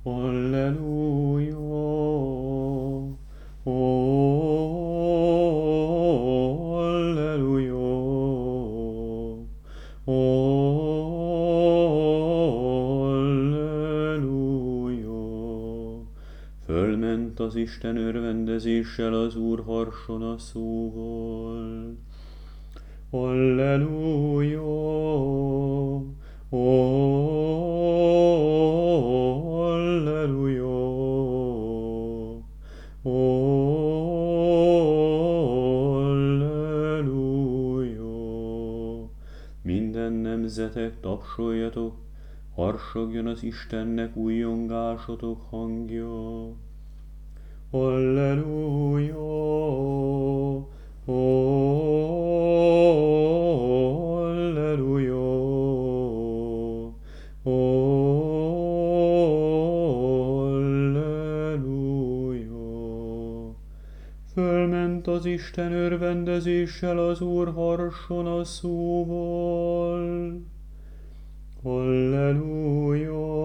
Halleluja, ó, halleluja, ó, halleluja. Fölment az Isten örvendezéssel az Úr harsona szóval. Halleluja, ó, halleluja, ó, halleluja. Minden nemzetek, tapsoljatok, harsogjon az Istennek újjongásotok hangja. Halleluja, ó, halleluja, ó, halleluja. Fölment az Isten örvendezéssel az Úr harsona szóval. Halleluja,